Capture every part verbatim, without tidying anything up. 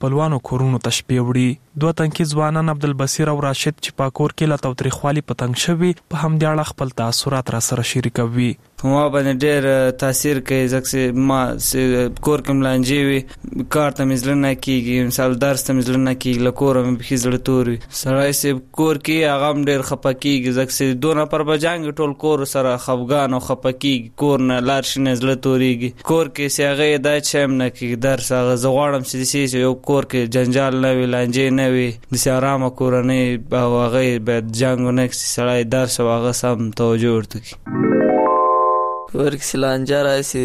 خپلوانو کورونو ته شپې وړي. دوه تنکي ځوانان عبدالبصیر او راشد چې په کور کې له تاوتریخوالي په تنګ شوي په همدې اړه خپل تاثرات را سره شریکوي. په ما باندې ډېر تاثیر کوي ځکه چې ما کور کې ملانجې وي، کار ته مې زړه نه کېږي، مثال درس ته مې زړه نه کېږي، له کوره مې بیخي زړه تور وي. سړی صاحب کور کې هغه هم ډېر خفه کېږي ځکه چې دوه نفر به جنګ ټول کور سره خفګان او خفه کېږي، کور نه لاړ شي نه زړه تورېږي. کور کې چې هغه یې دا چې هم نه کېږي درس، هغه زه غواړم چې داسې یو کور کې جنجال نه وي، لانجې نه وي، داسې ارامه کورنۍ او هغه یې باید جنګ ونه کړي، سړی درس او هغه سم توجه ورته کړي. کور کې لانجه راشي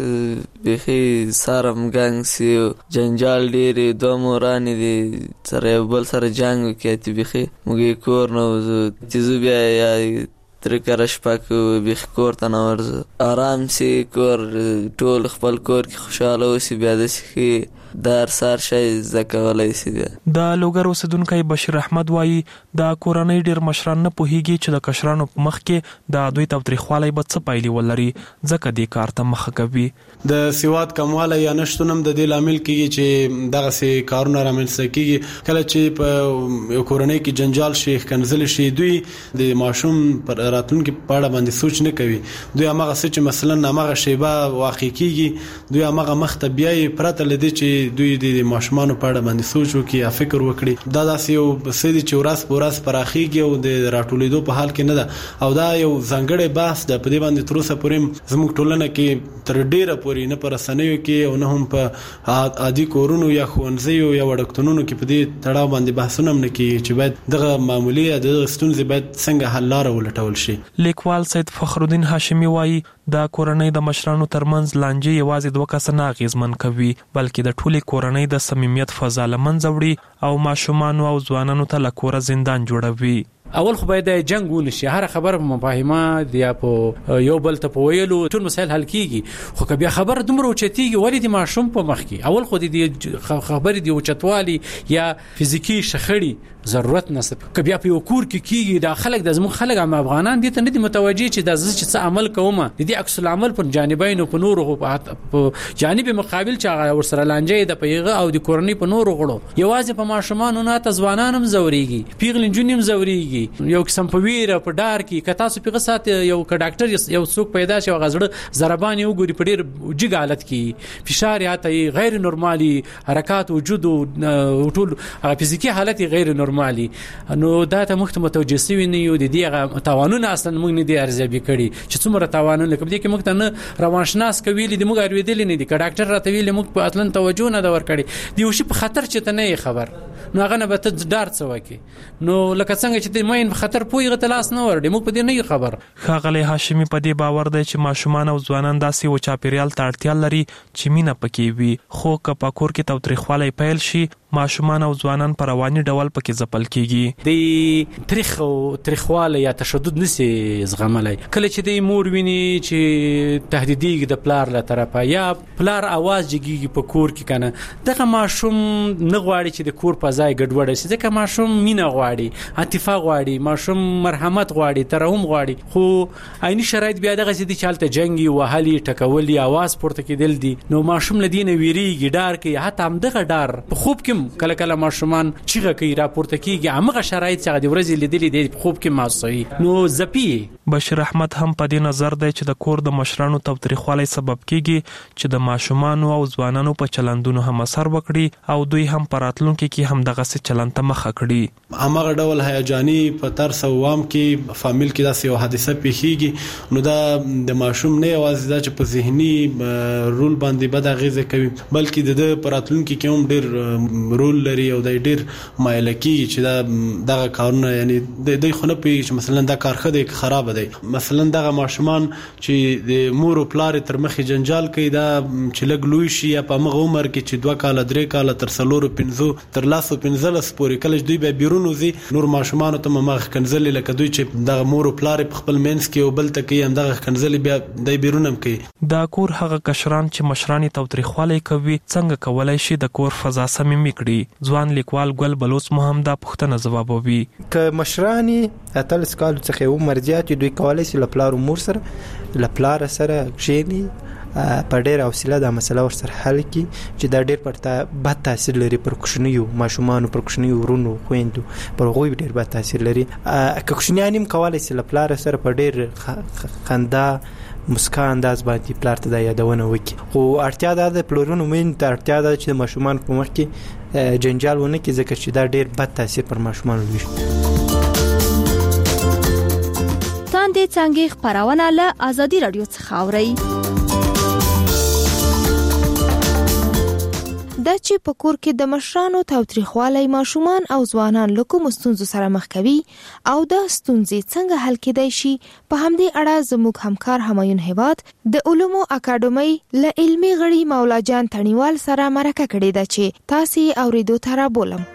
بیخي سارم ګنګ سي، جنجال ډېرې، دوه مورانې دي سره یو بل سره جنګ وکړي چې بیخي موږ کور نه وځو چې زه بیا یا ترې کره شپه کوو بیخي کور ته نه ورځو. ارام سي کور، ټول خپل کور کې خوشحاله اوسي، بیا داسې ښې در سر شي زده کولی شي. بیا د لوګر اوسیدونکی بشیر احمد وایي د کورنۍ ډېر مشران نه پوهېږي چې د کشرانو په مخ کې د دوی تاوتریخوالی به څه پایلې ولري، ځکه دې کار ته مخه کوي. د سواد کموالی یا نشتون هم د دې لامل کېږي چې دغسې کارونه رامنځته کېږي. کله چې په یو کورنۍ کې جنجال شي، ښکنځلې شي، دوی د ماشوم پر راتلونکي په اړه باندې سوچ نه کوي. دوی همغه څه چې مثلا همغه شیبه واقع کېږي، دوی همغه مخ ته بیایي پرته له دې چې دوی د ماشومانو په اړه باندې سوچ وکړي یا فکر وکړي. دا داسې یو څه دي چې ورځ په ورځ پراخېږي او د راټولېدو په حال کې نه ده، او دا یو ځانګړی بحث ده. په دې باندې تر اوسه پورې زموږ ټولنه کې تر ډېره پورې نه په رسنیو کې او نه هم په عادي کورونو یا ښوونځیو یا وړکتونونو کې په دې تړاو باندې بحثونه هم نه کېږي چې باید دغه معمولي یا دغه ستونزې باید څنګه حل لاره ولټول شي. لیکوال سید فخرالدین هاشمي وایي د کورنۍ د مشرانو ترمنځ لانجې یوازې دوه کسه نه اغېزمن کوي، بلکې د ټولې کورنۍ د صمیمیت فضا له منځه وړي او ماشومانو او ځوانانو ته له کوره زندان جوړوي. اول خو باید جنگ ونشي، هر خبر مفاهمه یا په یو بل ته په ویلو ټول مسایل حل کیږي. خو که بیا خبر دومره اوچتېږي ولې د ماشوم په مخ کې اول خو د خبرې د اوچتوالي یا فزیکي شخړې ضرورت نشته. که بیا په یو کور کې کیږي دا خلک د زموږ خلک هم افغانان دي ته نه دي متوجه چې د زه چې څه عمل کوم د دې عکس العمل په جانبین او په نورو په جانب مقابل چې ورسره لانجې د پیغه او د کورنۍ په نورو غړو یوازې په ماشومان نه ته ځوانان هم زوريږي، پیغلین جنیم زوريږي، یو قسم په ویره په ډار کې که تاسو پیغه سات یو ک ډاکټر یو څوک پیدا شي غزړه ضربان یو ګوري په ډیر جګ حالت کې فشار یا ته غیر نورمالي حرکات وجود او ټول فزیکی حالت غیر نورمالي، نو دا ته مخ ته متوجه شوی نه یو د دې توانونه اصلا موږ نه دي ارزیابي کړي چې څومره توانونه لکه دې کې موږ ته نه روانشناس کوي د موږ اړویدل نه دي ک ډاکټر راته ویل موږ په اصلا توجه نه دا ور کړی دی وشي په خطر چې ته نه خبر، نو هغه نه به ته ډار څه وکي، نو لکه څنګه چې د مین خطر پوی غتلاس نه ور دي موږ په دې نه خبر. ښاغلی هاشمي په دې باور دی چې ماشومان او ځوانان داسې و چاپیریال ته اړتیا لري چې مینه پکې وي، خو که په کور کې تاوتریخوالی پیل شي ماشومان او ځوانان په رواني ډول پکې ځپل کېږي. د تاریخ او تاریخواله یا تشدد نسی زغملای، کله چې د مور ویني چې تهدیدېږي د پلار له طرفه یا پلار आवाज جګیږي په کور کې کنه دغه ماشوم نه غواړي چې د کور په ځای ګډوډ شي، ځکه ماشوم مینه غواړي، عاطفه غواړي، ماشوم مرحمت غواړي، ترحم غواړي، خو عیني شرایط بیا دغه چې د چالت جنگي وهلي ټکولي आवाज پورته کېدل دي، نو ماشوم لدینه ویریږي، ډار کوي، حتی هم دغه ډار په خوب کې کله کله ماشومان چیغه کوي راپورته کیږي، هغه شرایط څنګه د ورځې لیدلې د خوب کې ماسوي نو زپی. بشیر احمد هم په دې نظر دی چې د کور د مشرانو تاوتریخوالی سبب کیږي چې د ماشومانو او ځوانانو په چلندونو هم اثر وکړي او دوی هم په راتلونکي کې هم دغسې چلند ته مخه کړي. همغه ډول هیجاني په ترس او وام کې فامیل کې داسې یو حادثه پیښیږي، نو دا د ماشوم نه یوازې دا چې په ذهني رول باندې بد اغیزه کوي بلکې د په راتلونکي کې هم ډېر رول لري او د ډېر مایل کیږي چې دا دغه کارونه یعنی د دوی خو نه پیږي چې مثلا دا کار ښه دی که خراب دی. مثلا دغه ماشومان چې د مور او پلار تر مخې جنجال کوي دا چې لږ لوی شي یا په هغه عمر کې چې دوه کاله درې کاله تر څلورو پنځو تر لسو پنځلس پورې کله چې دوی بیا بیرون وځي نور ماشومانو ته مغه ښکنځلې لکه دوی چې دغه مور او پلار په خپل منځ کې او بل ته کوي همدغه ښکنځلې بیا دی بیرون هم کوي. دا کور هغه کشران چې مشران تاوتریخوالی کوي څنګه کولای شي د کور فضا صمیمي کړي؟ ځوان لیکوال ګل بلوچ مو هم دا پوښتنه ځوابوي. که مشرانی اتلس کالو څخه عمر زیات دوی کولای شي له پلار او مور سره له پلار سره کښیني په ډېر حوصله دا مسله ورسره حل کړي چې دا ډېر پر بد تاثیر لري پر کوچنیو ماشومانو پر کوچنیو ورونو خویندو پر هغوی ډېر بد تاثیر لري. که کوچنیان هم کولی شي له پلار سره په ډېر خندا مسکا انداز باندې پلار ته دا یادونه وکړي، خو اړتیا دا ده پلرونو مین ته اړتیا ده چې ماشومان په مخ کې جنجال ونه کړي ځکه چې دا ډېر بد تاثیر پر ماشومان لري. تاندې څنګه خبرونه له ازادي رادیو څخه اوري دا چې په کور کې د مشرانو تاوتریخوالی ماشومان او ځوانان له کومو ستونزو سره مخ کوي او دا ستونزې څنګه حل کېدای شي، په همدې اړه زموږ همکار همایون هیواد د علومو اکاډمۍ له علمي غړي مولا جان تڼیوال سره مرکه کړې ده چې تاسې اورېدو ته رابولم.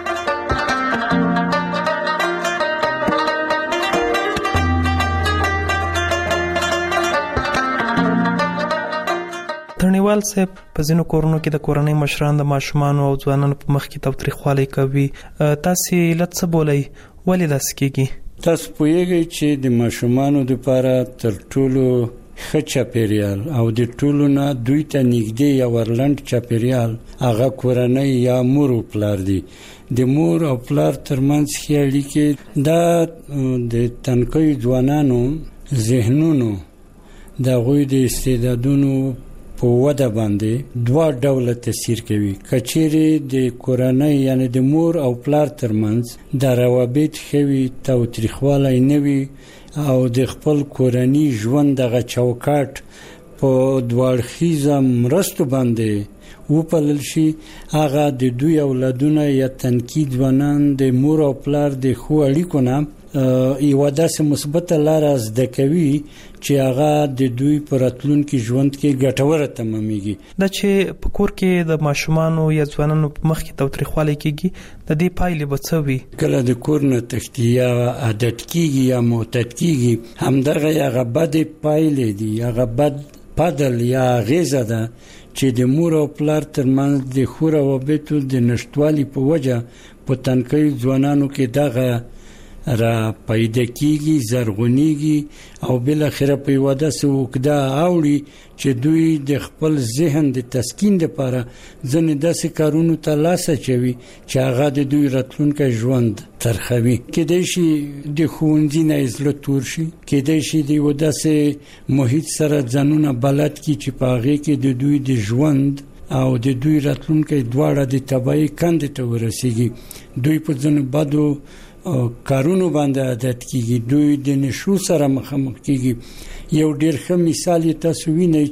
تڼیوال صاحب، په ځینو کورونو کې د کورنۍ مشران د ماشومانو او ځوانانو په مخ کې تاوتریخوالی کوي، تاسې علت څه بولئ؟ ولې داسې کېږي؟ تاسو پوهیږئ چې د ماشومانو دپاره تر ټولو ښه چاپیریال او د ټولو نه دوی ته نږدې یا ورلنډ چاپیریال هغه کورنۍ یا مور او پلار دي. د مور او پلار ترمنځ ښې اړیکې دا د تنکیو ځوانانو ذهنونو د هغوی د استعدادونو په وده باندې دوه ډوله تاثیر کوي. که چیرې د کورنۍ یعنی د مور او پلار ترمنځ د روابط ښه وي، تاوتریخوالی نه وي او د خپل کورني ژوند دغه چوکاټ په دوه اړخیزه مرستو باندې وپالل شي، هغه د دوی اولادونه یا تنکي ځوانان د مور او پلار د ښو اړیکو نه یوه داسې مثبته لاره زده کوي چې هغه د دوی په راتلونکي ژوند کې ګټوره تمامیږي. دا چې په کور کې د ماشومانو یا ځوانانو په مخ کې تاوتریخوالی کېږي، د دې پایلې به څه وي؟ کله د کور نه تښتي یا عادت کېږي یا معتاد کېږي، همدغه هغه بدې پایلې دي، هغه بد پدل یا اغیزه ده چې د مور او پلار ترمنځ د ښو روابطو د نشتوالي په وجه په تنکیو ځوانانو کې دغه را پیدا کیږي، زرغونیږي او بل اخره په یوه داسې اوږده اوړي چې دوی د خپل ذهن د تسکین لپاره ځینې داسې کارونو ته لاس اچوي چې هغه د دوی راتلونکی ژوند ترخوي. کېدای شي د ښوونځي نه یې زړه تور شي، کېدای شي د یوه داسې محیط سره ځانونه بلد کړي چې په هغې کې د دوی د ژوند او د دوی راتلونکی دواړه د تباهۍ کندې ته ورسیږي. دوی په ځینو بدو کارونو باندې عادت کیږي، دوی د نشو سره مخامخ کیږي. یو ډیر ښه مثال تاسو وینئ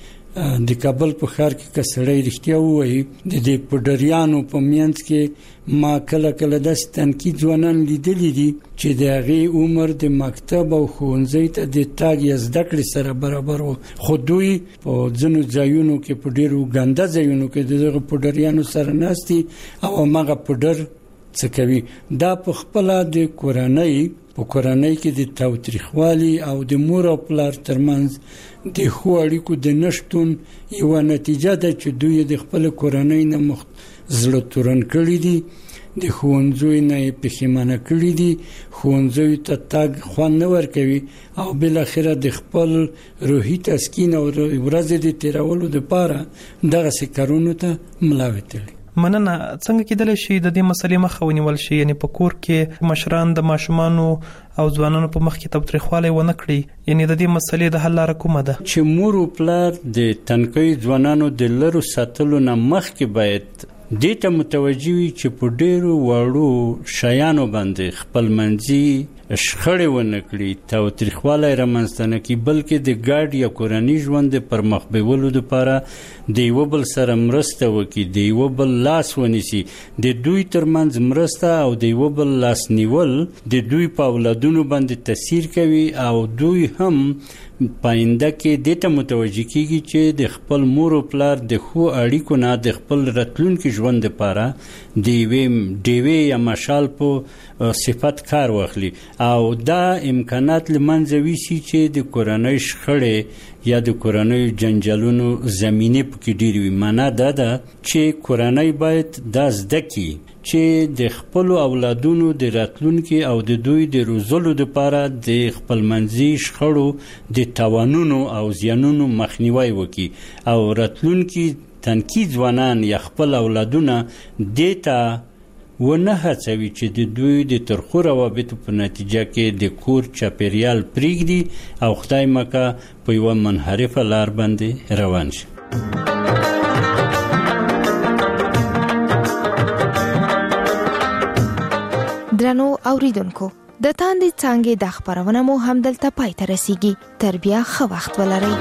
چې د کابل په ښار کې کسړی رښتیا وایي د دې پډریانو په منځ کې ما کله کله داسې تنکي ځوانان لیدلی دي چې د هغې عمر د مکتب او ښوونځي ته د تاګ یا زده کړې سره برابر و، خو دوی په ځینو ځایونو کې په ډېرو ګنده ځایونو کې د دغه پډریانو سره ناست دي او هماغه پډر څه کوي. دا په خپله د کورنۍ په کورنۍ کې د تاوتریخوالي او د مور او پلار ترمنځ د ښو اړیکو د نشتون یوه نتیجه ده چې دوی د خپل کورنۍ نه مخ زړه تورن کړي دي، د ښوونځیو نه یې پښیمانه کړي دي، ښوونځیو ته تګ خوند نه ورکوي او بالاخره د خپل روحي تسکین او ورځې د تیرولو دپاره دغسې کارونو ته ملا وتړي. مننه. څنګه کېدلی شي د دې مسلې مخه ونیول شي، یعنی په کور کې مشران د ماشومانو او ځوانانو په مخ کې تاوتریخوالی ونه کړي؟ یعنی د دې مسلې د حل لاره کومه ده؟ چې مور او پلار د تنکیو ځوانانو د لرو ساتلو نه مخکې باید دې ته متوجه وي چې په ډېرو وړو شیانو باندې خپل منځي شخړې ونه کړي، تاوتریخوالی رامنځته نه کړي، بلکې د ګډ یا کورني ژوند د پرمخ بیولو دپاره د یوه بل سره مرسته وکړي، د یوه بل لاس ونیسي. د دوی ترمنځ مرسته او د یوه بل لاس نیول د دوی په اولادونو باندې تاثیر کوي او دوی هم پاینده کې دې ته متوجه کیږي چې د خپل مور او پلار د ښو اړیکو نه د خپل راتلونکي ژوند لپاره د یوې ډیوې یا مشال په صفت کار واخلي او دا امکانات له منځه ویسي چې د کورنۍ شخړې یا د کورنۍ جنجالونو زمینه پکې ډېر وي. معنا دا ده چې کورنۍ باید دا زده کړي چې د خپل اولادونو د راتلونکي او د دوی د روزلو لپاره د خپلمنځي شخړو د تاوانونو او زیانونو مخنیوي وکړي او راتلونکي تنکي ځوانان یا خپل اولادونه دیتا ونه هڅوي چې د دوی د ترخو روابطو په نتیجه کې د کور چاپیریال پریږدي او خدای مکه په یوه منحرفه لار باندې روان شي. درنو اوریدونکو، د تاندې څانګې د خبرونه مو همدلته پای ته رسیږي. تر بیا ښه وخت ولرئ.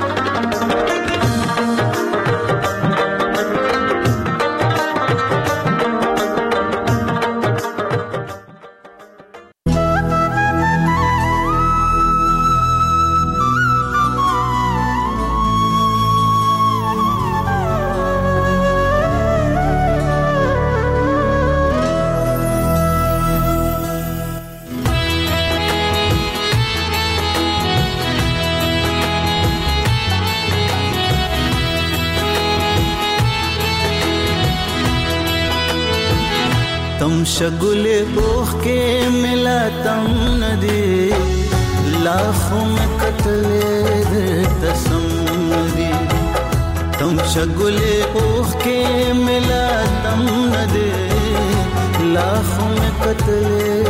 تم شگل اوخ کے ملا تم ندی لاکھوں میں قتل تسم ندی. تم شگل اوخ کے ملا تم ندی لاکھوں میں قتل